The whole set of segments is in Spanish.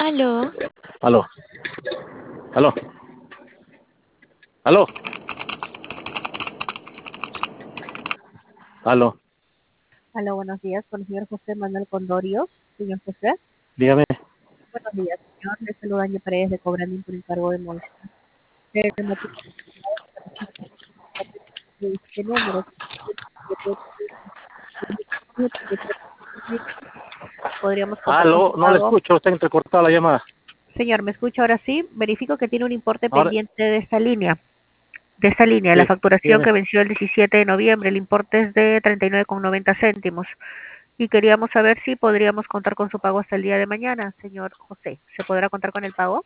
Aló. Aló. Aló. Aló. Aló. Aló, buenos días, con el señor José Manuel Condorio. Señor José. Dígame. Buenos días, señor. Le saluda Ángel Paredes de Cobrandín por encargo de Monza. El motivo de este número podríamos contar con Aló. su No le pago. escucho. Está entrecortada la llamada. Señor, ¿me escucha ahora sí? Verifico que tiene un importe Ahora. pendiente de esta línea. De esta línea, la Sí. facturación Dígame. que venció el 17 de noviembre, el importe es de 39,90 céntimos. Y queríamos saber si podríamos contar con su pago hasta el día de mañana, señor José. ¿Se podrá contar con el pago?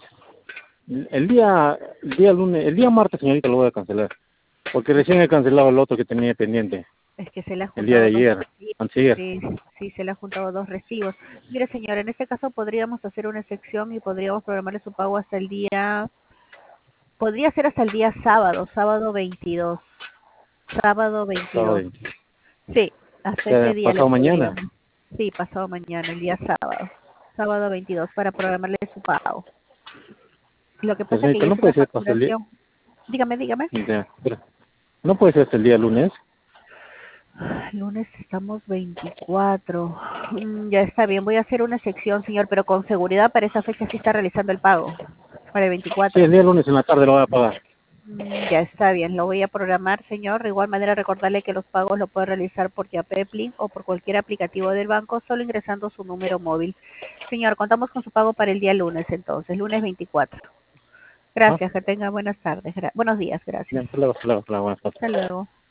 El día martes, señorita, lo voy a cancelar. Porque recién he cancelado el otro que tenía pendiente. Es que se le ha El día de juntado dos ayer. recibos. Antier. Sí, sí, se le ha juntado dos recibos. Mire, señor, en este caso podríamos hacer una excepción y podríamos programarle su pago hasta el día, podría ser hasta el día sábado, sábado 22. Sábado Sábado 22. 20. Sí, O hasta sea, ese día le pasado mañana. podríamos. Sí, pasado mañana, el día sábado. Sábado 22 para programarle su pago. Lo que Pues, pasa es que señorita, ya no es una puede ser hasta el día. facturación. Dígame, dígame. Ya, espera. No puede ser hasta el día lunes. Lunes estamos 24. Ya está bien, voy a hacer una sección, señor, pero con seguridad para esa fecha sí está realizando el pago. Para el Sí, 24. el día lunes en la tarde lo voy a pagar. Ya está bien, lo voy a programar, señor. De igual manera, recordarle que los pagos lo puede realizar por Yapepli o por cualquier aplicativo del banco, solo ingresando su número móvil. Señor, contamos con su pago para el día lunes, entonces, lunes 24. ¿Ah? Gracias, que tenga buenas tardes. Buenos días, gracias. Bien, hasta luego, hasta luego, hasta luego, buenas tardes. Hasta luego.